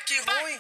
que ruim.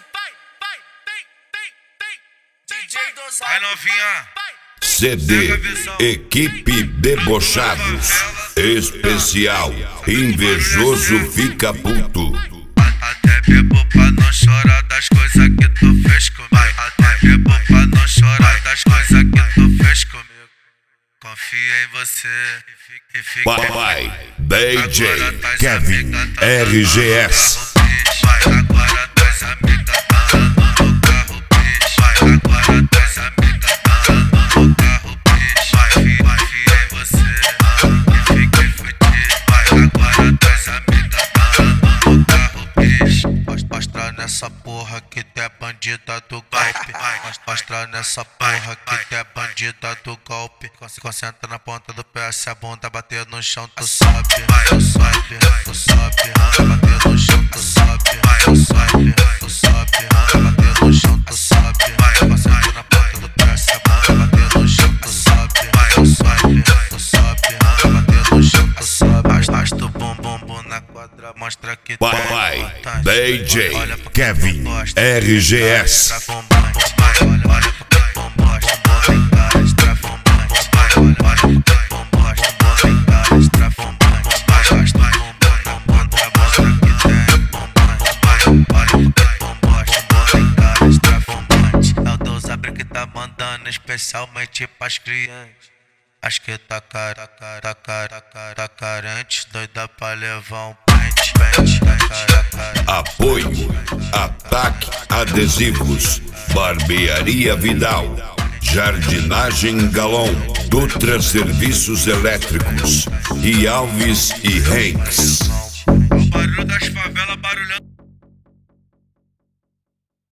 DJ Dosado. Aí novinha. CD Equipe Debochados Especial Invejoso Fica Puto. Até bebo pra não chorar das coisas que tu fez comigo. Até bebo pra não chorar das coisas que tu fez comigo. Confia em você e fica. Papai DJ Kevin RGS. Vai agora tuas amigas no carro, bicho. Vai agora tuas amigas no carro, bicho. Vai em você e fique fudido. Vai agora tuas amigas no carro, bicho. Mostra nessa porra que tu é bandida do golpe. Mostra nessa porra que tu é bandida do golpe. Concentra na ponta do pé, se a bunda bater no chão, tu sobe. Tu sobe, tu sobe. Bater no chão, tu sobe. Tu sobe, tu sobe. Bater no chão, tu sobe. Concentra na ponta do pé, se a bunda bater no chão, tu sobe. Tu sobe, tu sobe. Bater no chão, tu sobe. Arrasta o bumbum na quadra, mostra que tu Papai DJ Kevin RGS. É o Dosado que tá mandando especialmente pras crianças. Acho que tá carente, doida pra levar um pente, Apoio Ataque Adesivos Barbearia Vidal Jardinagem Galon Dutra Serviços Elétricos e Alves e Hanks. O barulho das favelas barulhando.